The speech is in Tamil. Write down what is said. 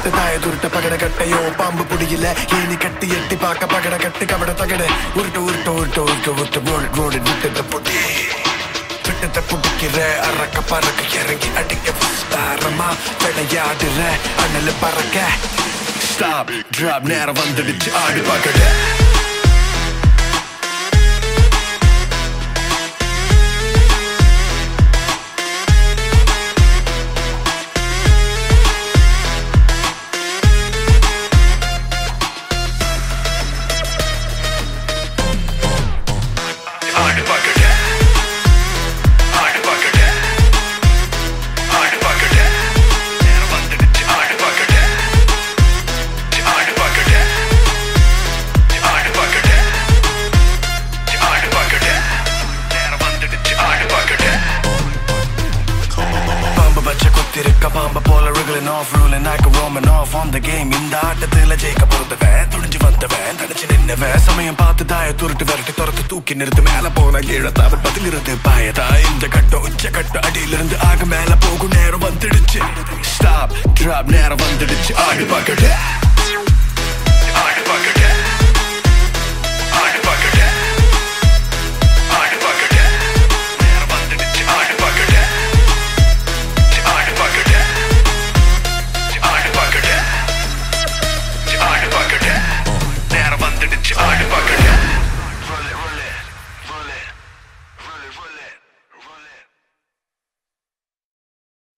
பார்த்து தாய துருட்ட பகட கட்டையோ பாம்பு புடியில ஏனி கட்டி எட்டி பார்க்க பகட கட்டு கபட தகட உருட்டு உருட்டு உருட்டு உருட்டு உருட்டு ரோடு ரோடு விட்டு புடி விட்டத்தை புடிக்கிற அறக்க பறக்க இறங்கி அடிக்க விஸ்தாரமா விளையாடுற அண்ணல பறக்க ஸ்டாப் டிராப் நேரம் வந்துடுச்சு ஆடி பகட பாம்ப போல wriggling off ruling like a roaming off on the game இந்த ஆட்டத்துல ஜெயிக்க பொறுத்தவன் துணிஞ்சு வந்தவன் தனிச்சு நின்னவன் சமயம் பார்த்து தாய துருட்டு விரட்டி துரத்து தூக்கி நிறுத்து மேல போன கீழே தவறு பதிலிருந்து பாயதா இந்த கட்டம் உச்ச கட்டம் அடியிலிருந்து ஆக மேல போகும் நேரம் வந்துடுச்சு ஸ்டாப் டிராப் நேரம் வந்துடுச்சு ஆடி பகட